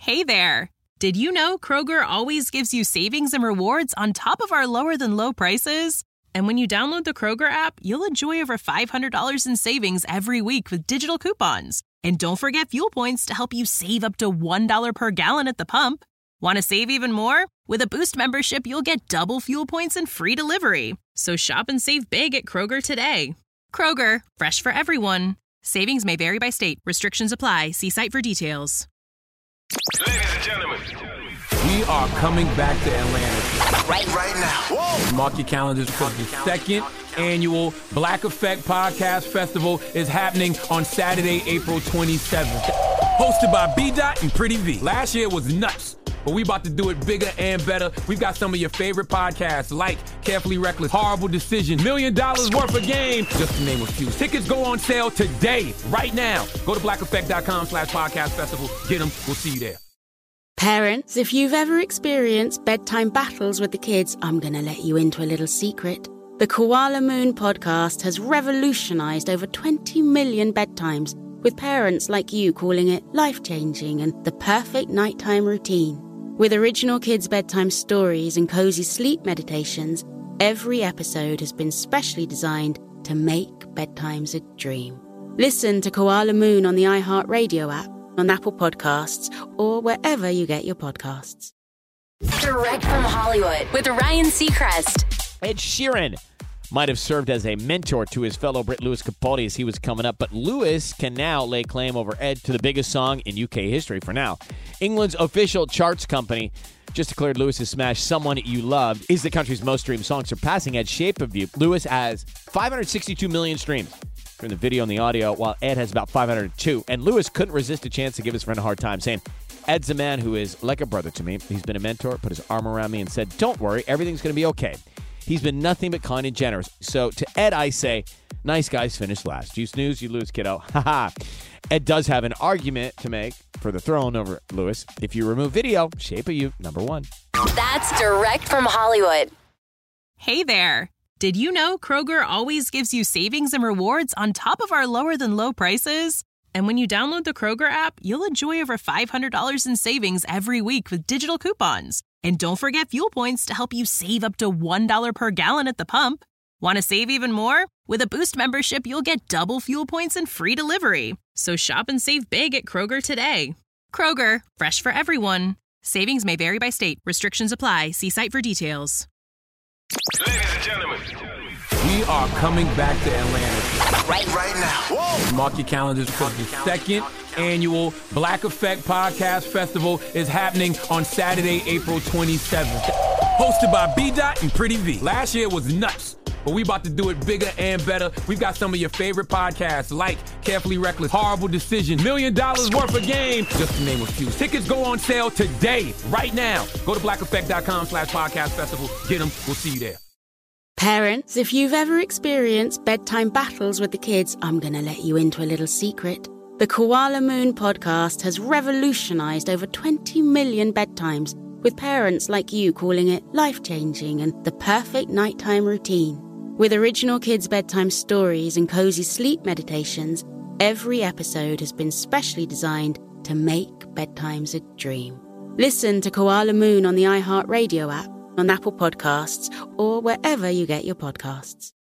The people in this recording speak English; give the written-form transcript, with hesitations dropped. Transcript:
Hey there! Did you know Kroger always gives you savings and rewards on top of our lower-than-low prices? And when you download the Kroger app, you'll enjoy over $500 in savings every week with digital coupons. And don't forget fuel points to help you save up to $1 per gallon at the pump. Want to save even more? With a Boost membership, you'll get double fuel points and free delivery. So shop and save big at Kroger today. Kroger, fresh for everyone. Savings may vary by state. Restrictions apply. See site for details. Ladies and gentlemen, we are coming back to Atlanta right now. Whoa! Mark your calendars because the second annual Black Effect Podcast Festival is happening on Saturday, April 27th. Hosted by B-Dot and Pretty V. Last year was nuts, but we about to do it bigger and better. We've got some of your favorite podcasts like Carefully Reckless, Horrible Decision, $1 Million Worth of Game, just to name a few. Tickets go on sale today, right now. Go to blackeffect.com/podcast festival. Get them. We'll see you there. Parents, if you've ever experienced bedtime battles with the kids, I'm going to let you into a little secret. The Koala Moon podcast has revolutionized over 20 million bedtimes, with parents like you calling it life-changing and the perfect nighttime routine. With original kids' bedtime stories and cozy sleep meditations, every episode has been specially designed to make bedtimes a dream. Listen to Koala Moon on the iHeartRadio app, on Apple Podcasts, or wherever you get your podcasts. Direct from Hollywood with Ryan Seacrest. Ed Sheeran might have served as a mentor to his fellow Brit Lewis Capaldi as he was coming up, but Lewis can now lay claim over Ed to the biggest song in UK history for now. England's official charts company just declared Lewis's smash Someone You Loved is the country's most streamed song, surpassing Ed's Shape of You. Lewis has 562 million streams from the video and the audio, while Ed has about 502. And Lewis couldn't resist a chance to give his friend a hard time, saying, Ed's a man who is like a brother to me. He's been a mentor, put his arm around me and said, don't worry, everything's going to be okay. He's been nothing but kind and generous. So to Ed, I say, nice guys finish last. You snooze, you lose, kiddo. Ha. Ed does have an argument to make for the throne over Lewis. If you remove video, Shape of You, number one. That's direct from Hollywood. Hey there! Did you know Kroger always gives you savings and rewards on top of our lower-than-low prices? And when you download the Kroger app, you'll enjoy over $500 in savings every week with digital coupons. And don't forget fuel points to help you save up to $1 per gallon at the pump. Want to save even more? With a Boost membership, you'll get double fuel points and free delivery. So shop and save big at Kroger today. Kroger, fresh for everyone. Savings may vary by state. Restrictions apply. See site for details. Ladies and gentlemen, We are coming back to Atlanta right now. Whoa! Mark your calendars because the second annual Black Effect Podcast Festival is happening on Saturday, April 27th. Hosted by B-Dot and Pretty V. Last year was nuts, but we about to do it bigger and better. We've got some of your favorite podcasts like Carefully Reckless, Horrible Decision, $1 Million Worth of Game, just to name a few. Tickets go on sale today, right now. Go to blackeffect.com/podcast festival. Get them. We'll see you there. Parents, if you've ever experienced bedtime battles with the kids, I'm going to let you into a little secret. The Koala Moon podcast has revolutionized over 20 million bedtimes, with parents like you calling it life-changing and the perfect nighttime routine. With original kids' bedtime stories and cozy sleep meditations, every episode has been specially designed to make bedtimes a dream. Listen to Koala Moon on the iHeartRadio app, on Apple Podcasts, or wherever you get your podcasts.